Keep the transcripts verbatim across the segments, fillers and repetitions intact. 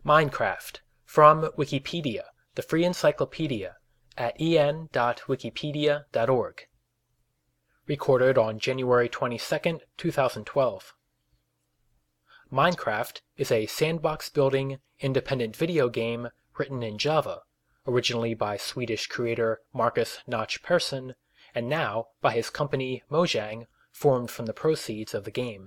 Minecraft, from Wikipedia, the free encyclopedia, at e n dot wikipedia dot org. Recorded on January twenty-second, two thousand twelve. Minecraft is a sandbox-building, independent video game written in Java, originally by Swedish creator Marcus Notch Persson, and now by his company Mojang, formed from the proceeds of the game.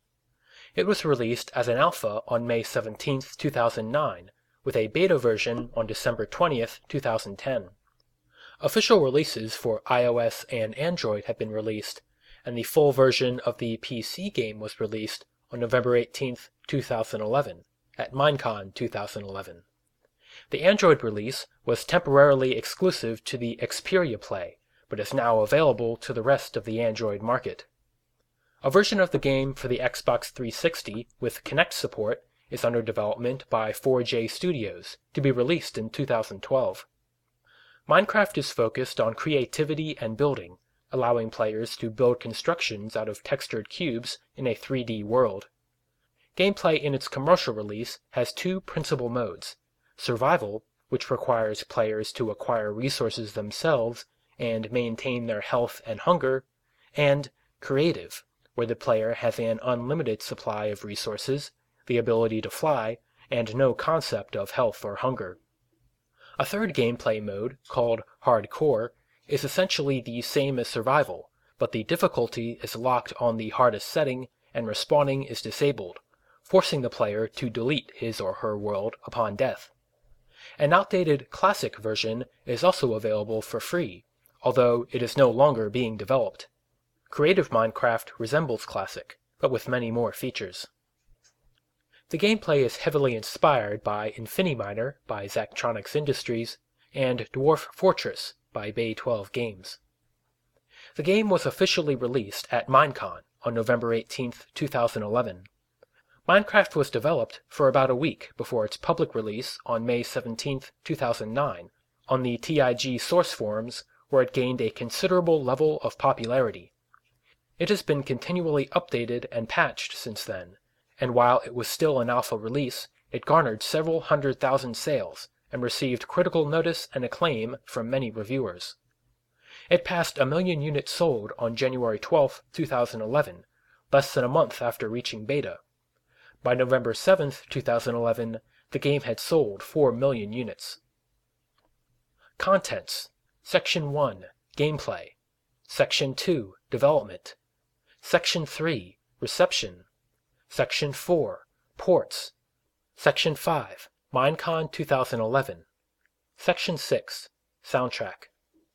It was released as an alpha on May seventeenth, two thousand nine, with a beta version on December twentieth, two thousand ten. Official releases for iOS and Android have been released, and the full version of the P C game was released on November eighteenth, two thousand eleven, at Minecon two thousand eleven. The Android release was temporarily exclusive to the Xperia Play, but is now available to the rest of the Android market. A version of the game for the Xbox three sixty with Kinect support is under development by four J Studios, to be released in two thousand twelve. Minecraft is focused on creativity and building, allowing players to build constructions out of textured cubes in a three D world. Gameplay in its commercial release has two principal modes: Survival, which requires players to acquire resources themselves and maintain their health and hunger, and Creative, where the player has an unlimited supply of resources, the ability to fly, and no concept of health or hunger. A third gameplay mode, called Hardcore, is essentially the same as Survival, but the difficulty is locked on the hardest setting and respawning is disabled, forcing the player to delete his or her world upon death. An outdated Classic version is also available for free, although it is no longer being developed. Creative Minecraft resembles Classic, but with many more features. The gameplay is heavily inspired by Infiniminer by Zachtronics Industries and Dwarf Fortress by Bay twelve Games. The game was officially released at Minecon on November eighteenth, two thousand eleven. Minecraft was developed for about a week before its public release on May seventeenth, two thousand nine, on the T I G source forums, where it gained a considerable level of popularity. It has been continually updated and patched since then, and while it was still an alpha release, it garnered several hundred thousand sales and received critical notice and acclaim from many reviewers. It passed a million units sold on January twelfth, two thousand eleven, less than a month after reaching beta. By November seventh, two thousand eleven, the game had sold four million units. Contents: Section one, Gameplay. Section two, Development. Section three, Reception. Section four, Ports. Section five, Minecon two thousand eleven. Section six, Soundtrack.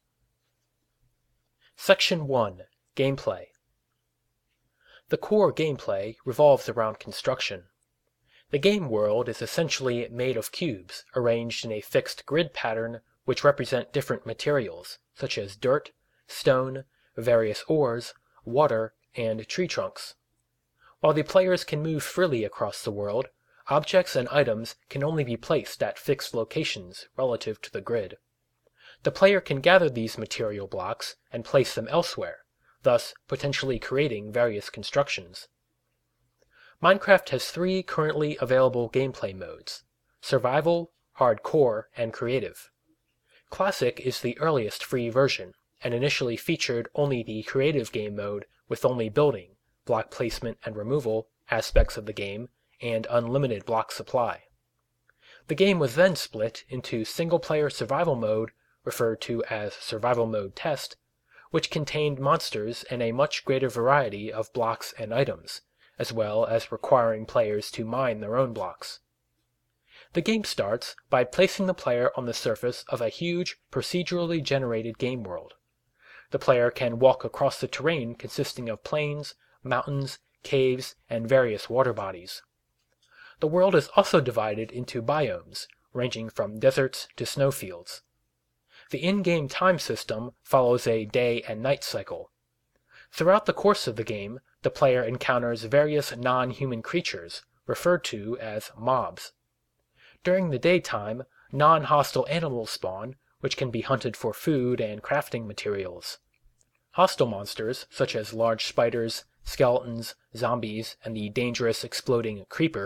Section one, Gameplay. The core gameplay revolves around construction. The game world is essentially made of cubes arranged in a fixed grid pattern which represent different materials, such as dirt, stone, various ores, water, and tree trunks. While the players can move freely across the world, objects and items can only be placed at fixed locations relative to the grid. The player can gather these material blocks and place them elsewhere, thus potentially creating various constructions. Minecraft has three currently available gameplay modes: Survival, Hardcore, and Creative. Classic is the earliest free version, and initially featured only the Creative game mode with only building, block placement and removal aspects of the game, and unlimited block supply. The game was then split into single-player survival mode, referred to as Survival Mode Test, which contained monsters and a much greater variety of blocks and items, as well as requiring players to mine their own blocks. The game starts by placing the player on the surface of a huge, procedurally generated game world. The player can walk across the terrain consisting of plains, mountains, caves, and various water bodies. The world is also divided into biomes, ranging from deserts to snowfields. The in-game time system follows a day and night cycle. Throughout the course of the game, the player encounters various non-human creatures, referred to as mobs. During the daytime, non-hostile animals spawn, which can be hunted for food and crafting materials. Hostile monsters, such as large spiders, skeletons, zombies, and the dangerous exploding creeper,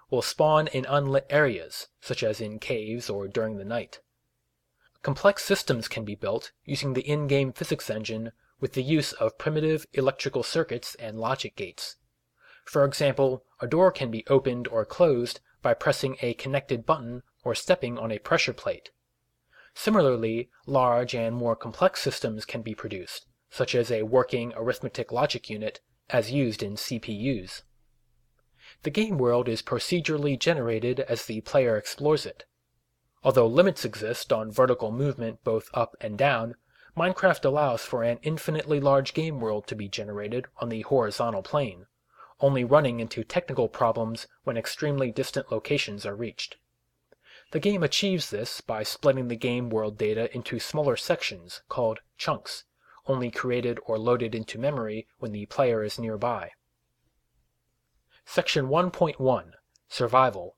will spawn in unlit areas, such as in caves or during the night. Complex systems can be built using the in-game physics engine with the use of primitive electrical circuits and logic gates. For example, a door can be opened or closed by pressing a connected button or stepping on a pressure plate. Similarly, large and more complex systems can be produced, such as a working arithmetic logic unit as used in C P Us. The game world is procedurally generated as the player explores it. Although limits exist on vertical movement both up and down, Minecraft allows for an infinitely large game world to be generated on the horizontal plane, only running into technical problems when extremely distant locations are reached. The game achieves this by splitting the game world data into smaller sections called chunks, only created or loaded into memory when the player is nearby. Section one point one Survival.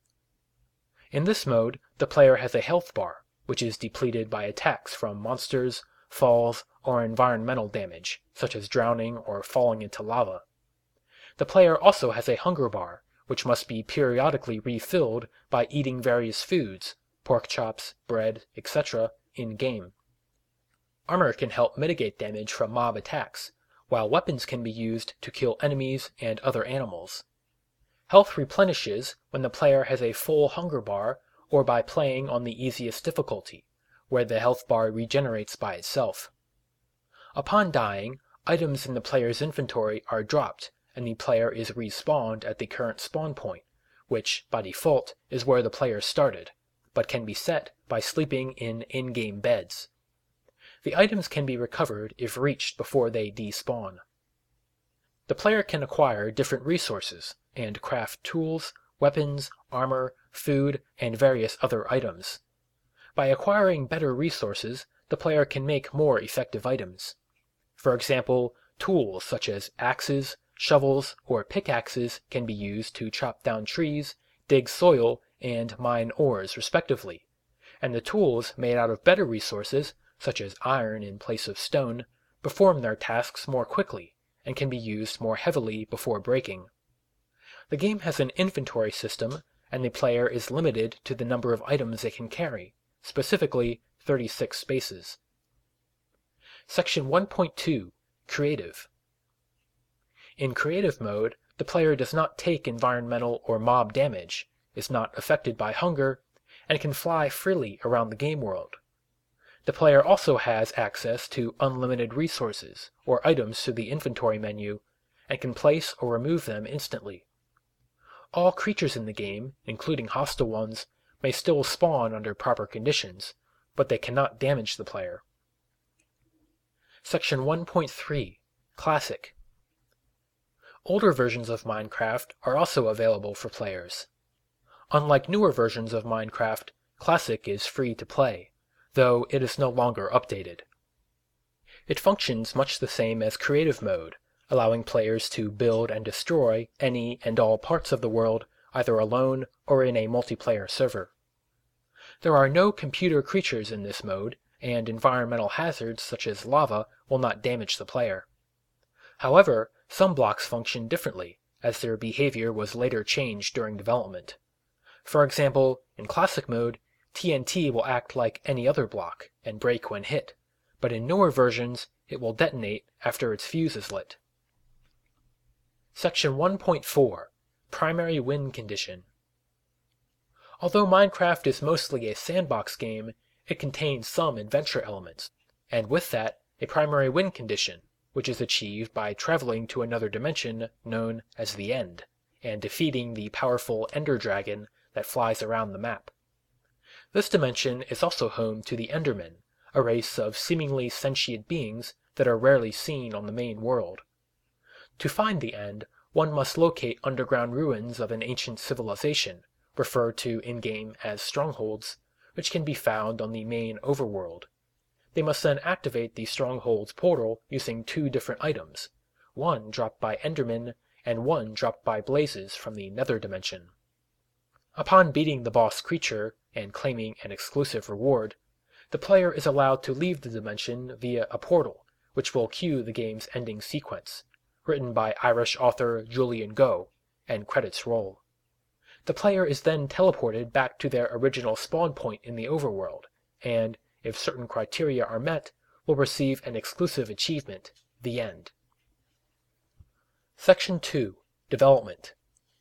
In this mode, the player has a health bar, which is depleted by attacks from monsters, falls, or environmental damage, such as drowning or falling into lava. The player also has a hunger bar, which must be periodically refilled by eating various foods, pork chops, bread, et cetera, in-game. Armor can help mitigate damage from mob attacks, while weapons can be used to kill enemies and other animals. Health replenishes when the player has a full hunger bar or by playing on the easiest difficulty, where the health bar regenerates by itself. Upon dying, items in the player's inventory are dropped and the player is respawned at the current spawn point, which, by default, is where the player started, but can be set by sleeping in in-game beds. The items can be recovered if reached before they despawn. The player can acquire different resources and craft tools, weapons, armor, food, and various other items. By acquiring better resources, the player can make more effective items. For example, tools such as axes, shovels, or pickaxes can be used to chop down trees, dig soil, and mine ores respectively, and the tools made out of better resources, such as iron in place of stone, perform their tasks more quickly and can be used more heavily before breaking. The game has an inventory system, and the player is limited to the number of items they can carry, specifically thirty-six spaces. Section one point two Creative. In creative mode, the player does not take environmental or mob damage, is not affected by hunger, and can fly freely around the game world. The player also has access to unlimited resources or items through the inventory menu, and can place or remove them instantly. All creatures in the game, including hostile ones, may still spawn under proper conditions, but they cannot damage the player. Section one point three Classic. Older versions of Minecraft are also available for players. Unlike newer versions of Minecraft, Classic is free to play, though it is no longer updated. It functions much the same as Creative Mode, allowing players to build and destroy any and all parts of the world either alone or in a multiplayer server. There are no computer creatures in this mode, and environmental hazards such as lava will not damage the player. However, some blocks function differently, as their behavior was later changed during development. For example, in Classic Mode, T N T will act like any other block and break when hit, but in newer versions it will detonate after its fuse is lit. Section one point four Primary Win Condition. Although Minecraft is mostly a sandbox game, it contains some adventure elements, and with that, a primary win condition, which is achieved by traveling to another dimension known as the End, and defeating the powerful Ender Dragon that flies around the map. This dimension is also home to the Endermen, a race of seemingly sentient beings that are rarely seen on the main world. To find the End, one must locate underground ruins of an ancient civilization, referred to in-game as strongholds, which can be found on the main overworld. They must then activate the stronghold's portal using two different items, one dropped by Endermen and one dropped by Blazes from the Nether Dimension. Upon beating the boss creature and claiming an exclusive reward, the player is allowed to leave the dimension via a portal, which will cue the game's ending sequence, written by Irish author Julian Go, and credits roll. The player is then teleported back to their original spawn point in the overworld, and, if certain criteria are met, will receive an exclusive achievement, The End. Section two. Development.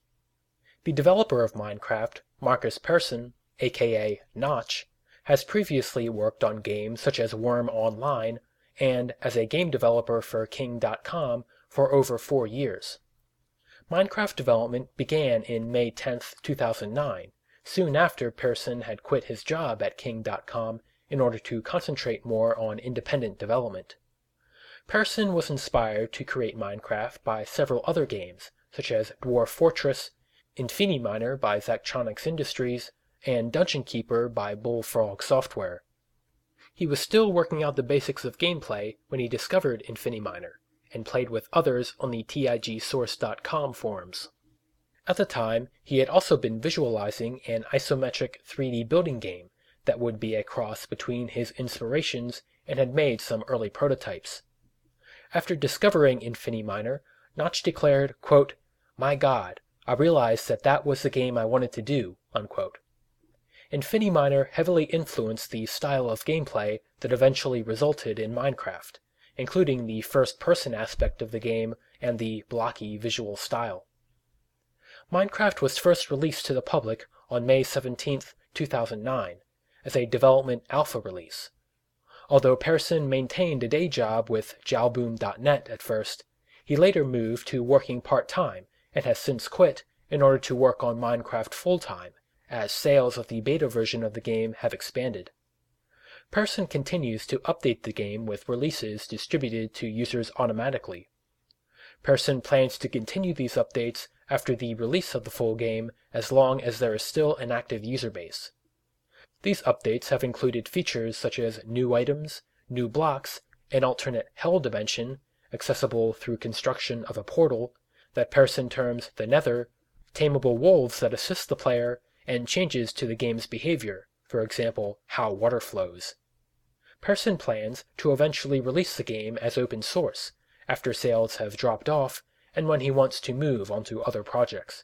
The developer of Minecraft, Markus Persson, aka Notch, has previously worked on games such as Worm Online and as a game developer for King dot com for over four years. Minecraft development began in May tenth, two thousand nine, soon after Persson had quit his job at King dot com in order to concentrate more on independent development. Persson was inspired to create Minecraft by several other games, such as Dwarf Fortress, Infiniminer by Zachtronics Industries, and Dungeon Keeper by Bullfrog Software. He was still working out the basics of gameplay when he discovered Infiniminer, and played with others on the T I G source dot com forums. At the time, he had also been visualizing an isometric three D building game that would be a cross between his inspirations and had made some early prototypes. After discovering Infiniminer, Notch declared, quote, "My God, I realized that that was the game I wanted to do," unquote. Infiniminer heavily influenced the style of gameplay that eventually resulted in Minecraft, including the first-person aspect of the game and the blocky visual style. Minecraft was first released to the public on May seventeenth, two thousand nine, as a development alpha release. Although Persson maintained a day job with Jalboom dot net at first, he later moved to working part-time and has since quit in order to work on Minecraft full-time, as sales of the beta version of the game have expanded. Persson continues to update the game with releases distributed to users automatically. Persson plans to continue these updates after the release of the full game as long as there is still an active user base. These updates have included features such as new items, new blocks, an alternate hell dimension, accessible through construction of a portal, that Persson terms the Nether, tameable wolves that assist the player, and changes to the game's behavior, for example, how water flows. Persson plans to eventually release the game as open source, after sales have dropped off and when he wants to move onto other projects.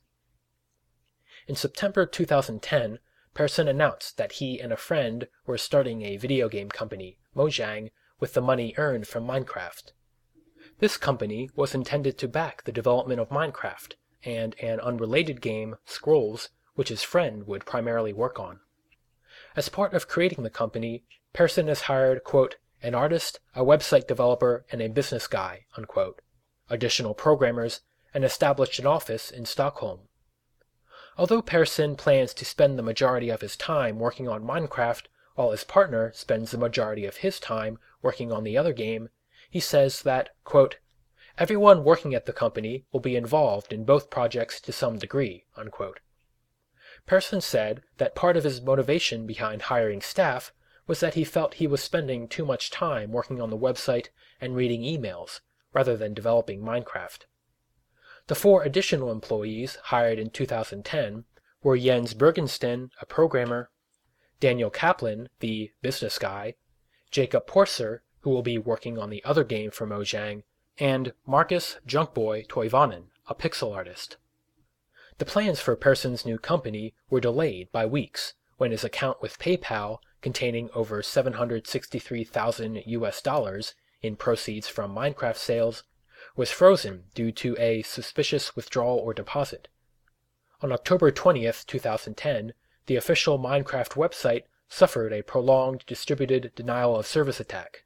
In September two thousand ten, Persson announced that he and a friend were starting a video game company, Mojang, with the money earned from Minecraft. This company was intended to back the development of Minecraft and an unrelated game, Scrolls, which his friend would primarily work on. As part of creating the company, Persson has hired, quote, an artist, a website developer, and a business guy, unquote, additional programmers, and established an office in Stockholm. Although Persson plans to spend the majority of his time working on Minecraft, while his partner spends the majority of his time working on the other game, he says that, quote, everyone working at the company will be involved in both projects to some degree, unquote. Persson said that part of his motivation behind hiring staff was that he felt he was spending too much time working on the website and reading emails, rather than developing Minecraft. The four additional employees hired in two thousand ten were Jens Bergensten, a programmer, Daniel Kaplan, the business guy, Jacob Porser, who will be working on the other game for Mojang, and Marcus Junkboy Toivonen, a pixel artist. The plans for Persson's new company were delayed by weeks when his account with PayPal, containing over seven hundred sixty-three thousand U S dollars in proceeds from Minecraft sales, was frozen due to a suspicious withdrawal or deposit. On October twentieth, two thousand ten, the official Minecraft website suffered a prolonged distributed denial of service attack.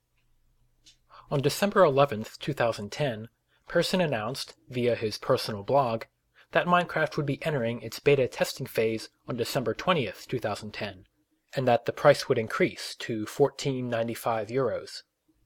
On December eleventh, two thousand ten, Persson announced, via his personal blog, that Minecraft would be entering its beta testing phase on December twentieth, two thousand ten, and that the price would increase to fourteen ninety-five euros.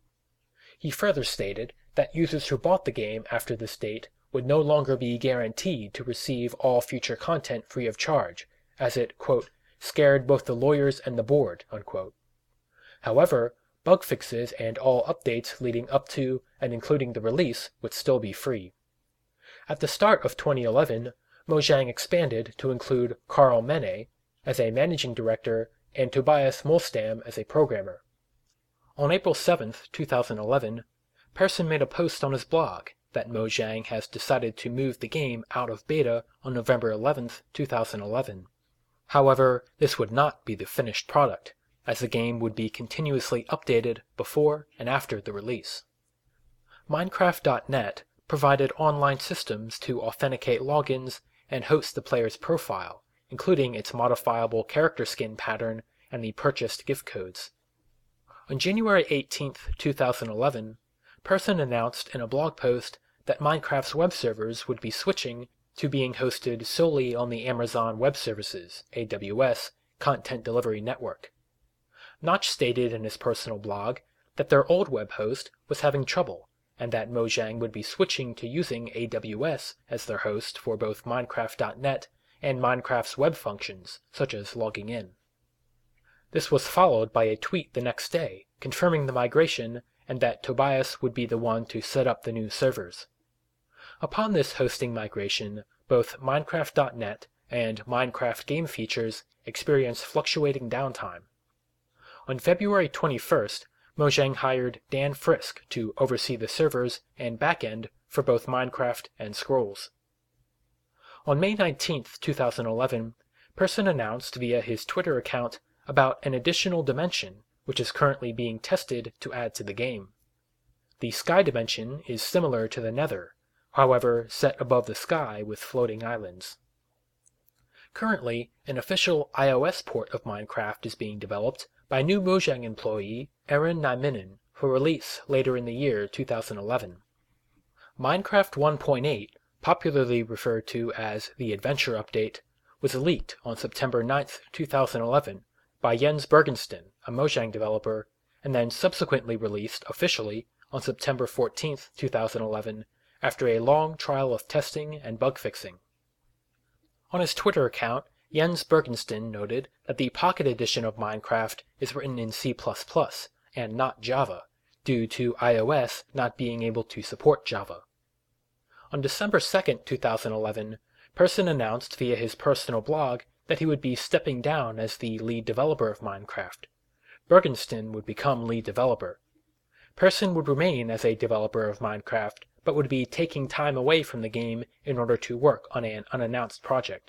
He further stated that users who bought the game after this date would no longer be guaranteed to receive all future content free of charge, as it, quote, scared both the lawyers and the board, unquote. However, bug fixes and all updates leading up to and including the release would still be free. At the start of twenty eleven, Mojang expanded to include Carl Mene as a managing director and Tobias Molstam as a programmer. On April seventh, two thousand eleven, Persson made a post on his blog that Mojang has decided to move the game out of beta on November eleventh, two thousand eleven. However, this would not be the finished product, as the game would be continuously updated before and after the release. Minecraft dot net provided online systems to authenticate logins and host the player's profile, including its modifiable character skin pattern and the purchased gift codes. On January eighteenth, two thousand eleven, Persson announced in a blog post that Minecraft's web servers would be switching to being hosted solely on the Amazon Web Services (A W S) content delivery network. Notch stated in his personal blog that their old web host was having trouble, and that Mojang would be switching to using A W S as their host for both Minecraft dot net and Minecraft's web functions, such as logging in. This was followed by a tweet the next day confirming the migration and that Tobias would be the one to set up the new servers. Upon this hosting migration, both Minecraft dot net and Minecraft game features experienced fluctuating downtime. On February twenty-first, Mojang hired Dan Frisk to oversee the servers and backend for both Minecraft and Scrolls. On May nineteenth, two thousand eleven, Persson announced via his Twitter account about an additional dimension which is currently being tested to add to the game. The sky dimension is similar to the Nether, however set above the sky with floating islands. Currently, an official iOS port of Minecraft is being developed by new Mojang employee Aaron Nieminen for release later in the year two thousand eleven. Minecraft one point eight, popularly referred to as the Adventure Update, was leaked on September ninth, two thousand eleven by Jens Bergensten, a Mojang developer, and then subsequently released officially on September fourteenth, two thousand eleven, after a long trial of testing and bug fixing. On his Twitter account, Jens Bergensten noted that the Pocket Edition of Minecraft is written in C plus plus and not Java, due to iOS not being able to support Java. On December second, two thousand eleven, Persson announced via his personal blog that he would be stepping down as the lead developer of Minecraft. Bergensten would become lead developer. Persson would remain as a developer of Minecraft, but would be taking time away from the game in order to work on an unannounced project.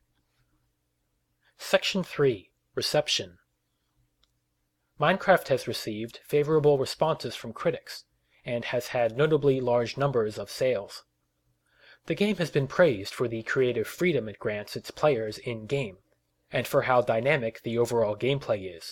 Section three. Reception. Minecraft has received favorable responses from critics, and has had notably large numbers of sales. The game has been praised for the creative freedom it grants its players in-game, and for how dynamic the overall gameplay is.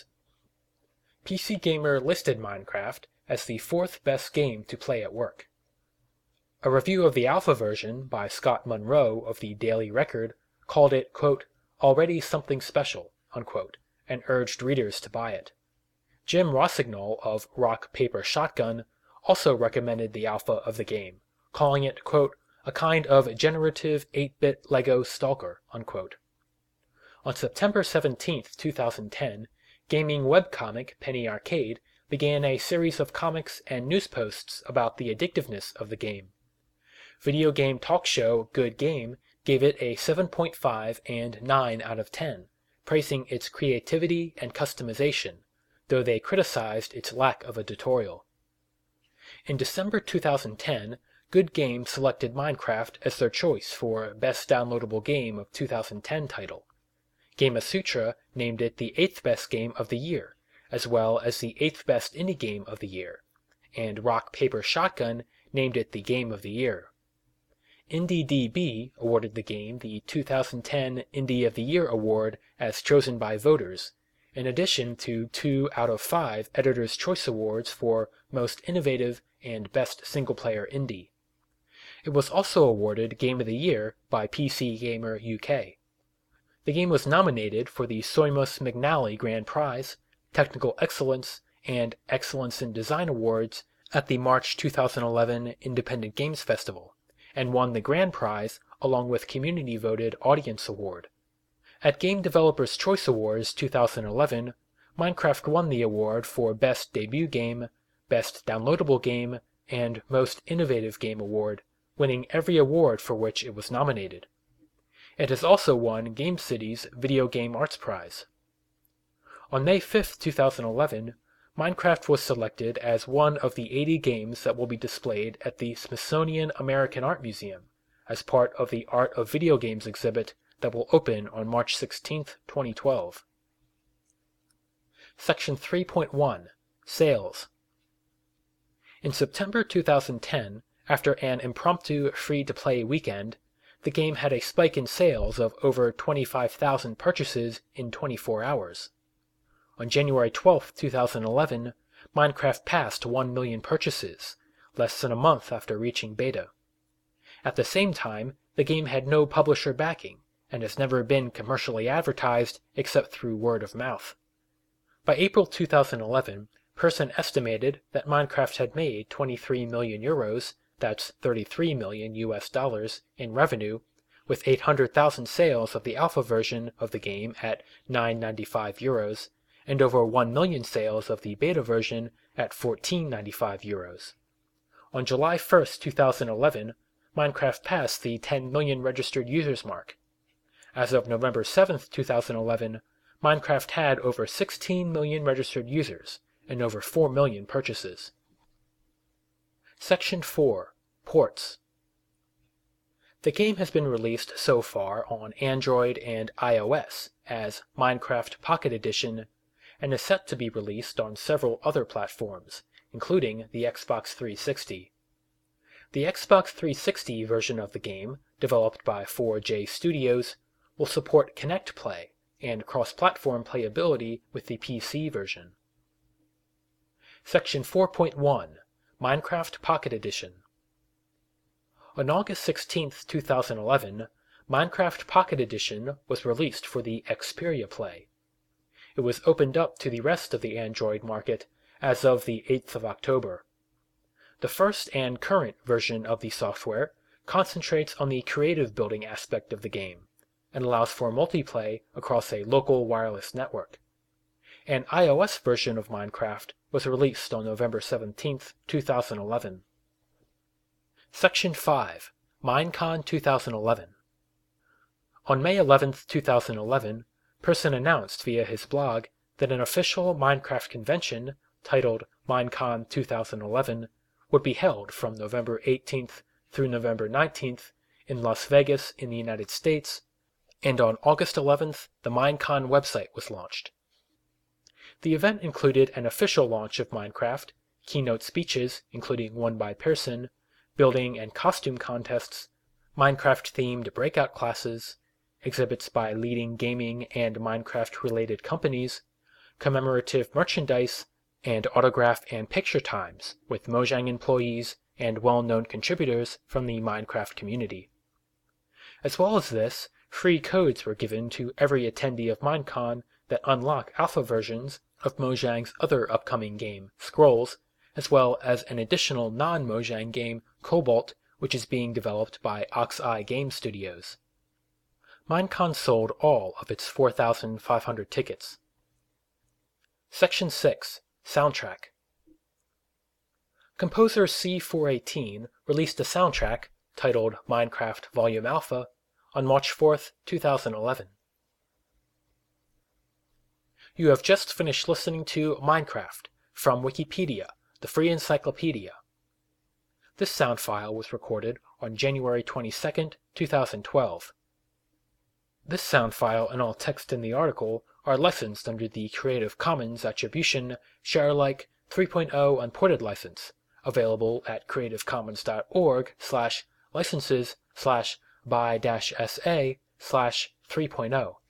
P C Gamer listed Minecraft as the fourth best game to play at work. A review of the alpha version by Scott Munro of the Daily Record called it, quote, already something special, unquote, and urged readers to buy it. Jim Rossignol of Rock Paper Shotgun also recommended the alpha of the game, calling it, quote, a kind of generative eight-bit Lego stalker, unquote. On September seventeenth, two thousand ten, gaming webcomic Penny Arcade began a series of comics and news posts about the addictiveness of the game. Video game talk show Good Game gave it a seven point five and nine out of ten, praising its creativity and customization, though they criticized its lack of a tutorial. In December two thousand ten, Good Game selected Minecraft as their choice for Best Downloadable Game of two thousand ten title. Gamasutra named it the eighth best game of the year, as well as the eighth best indie game of the year, and Rock Paper Shotgun named it the Game of the Year. IndieDB awarded the game the two thousand ten Indie of the Year award as chosen by voters, in addition to two out of five Editor's Choice Awards for Most Innovative and Best Single-Player Indie. It was also awarded Game of the Year by P C Gamer U K. The game was nominated for the Soimus McNally Grand Prize, Technical Excellence, and Excellence in Design Awards at the March two thousand eleven Independent Games Festival, and won the Grand Prize along with community-voted Audience Award. At Game Developers Choice Awards two thousand eleven, Minecraft won the award for Best Debut Game, Best Downloadable Game, and Most Innovative Game Award, winning every award for which it was nominated. It has also won GameCity's Video Game Arts Prize. On May fifth, two thousand eleven, Minecraft was selected as one of the eighty games that will be displayed at the Smithsonian American Art Museum as part of the Art of Video Games exhibit that will open on March sixteenth, twenty twelve. Section three point one. Sales. In September two thousand ten, after an impromptu free-to-play weekend, the game had a spike in sales of over twenty-five thousand purchases in twenty-four hours. On January twelfth, two thousand eleven, Minecraft passed one million purchases, less than a month after reaching beta. At the same time, the game had no publisher backing, and has never been commercially advertised except through word of mouth. By April two thousand eleven, Persson estimated that Minecraft had made twenty-three million euros, that's thirty-three million U S dollars, in revenue, with eight hundred thousand sales of the alpha version of the game at nine ninety-five euros, and over one million sales of the beta version at fourteen ninety-five euros. On July first, two thousand eleven, Minecraft passed the ten million registered users mark. As of November seventh, two thousand eleven, Minecraft had over sixteen million registered users and over four million purchases. Section four. Ports. The game has been released so far on Android and iOS as Minecraft Pocket Edition, and is set to be released on several other platforms, including the Xbox three sixty. The Xbox three sixty version of the game, developed by four J Studios, will support Kinect Play and cross-platform playability with the P C version. Section four point one. Minecraft Pocket Edition. On August sixteenth, two thousand eleven, Minecraft Pocket Edition was released for the Xperia Play. It was opened up to the rest of the Android market as of the eighth of October. The first and current version of the software concentrates on the creative building aspect of the game, and allows for multiplayer across a local wireless network. An iOS version of Minecraft was released on November seventeenth, two thousand eleven. Section five. Minecon two thousand eleven. On May eleventh, two thousand eleven, Persson announced via his blog that an official Minecraft convention, titled Minecon two thousand eleven, would be held from November eighteenth through November nineteenth in Las Vegas in the United States, and on August eleventh the Minecon website was launched. The event included an official launch of Minecraft, keynote speeches including one by Persson, building and costume contests, Minecraft-themed breakout classes, exhibits by leading gaming and Minecraft-related companies, commemorative merchandise, and autograph and picture times with Mojang employees and well-known contributors from the Minecraft community. As well as this, free codes were given to every attendee of Minecon that unlock alpha versions of Mojang's other upcoming game, Scrolls, as well as an additional non-Mojang game, Cobalt, which is being developed by Oxeye Game Studios. Minecon sold all of its four thousand five hundred tickets. Section six. Soundtrack. Composer C four eighteen released a soundtrack, titled Minecraft Volume Alpha, on March fourth, two thousand eleven. You have just finished listening to Minecraft from Wikipedia, the free encyclopedia. This sound file was recorded on January twenty-second, two thousand twelve. This sound file and all text in the article are licensed under the Creative Commons Attribution Share Alike three point oh Unported license, available at creativecommons.org slash licenses slash by dash sa slash 3.0.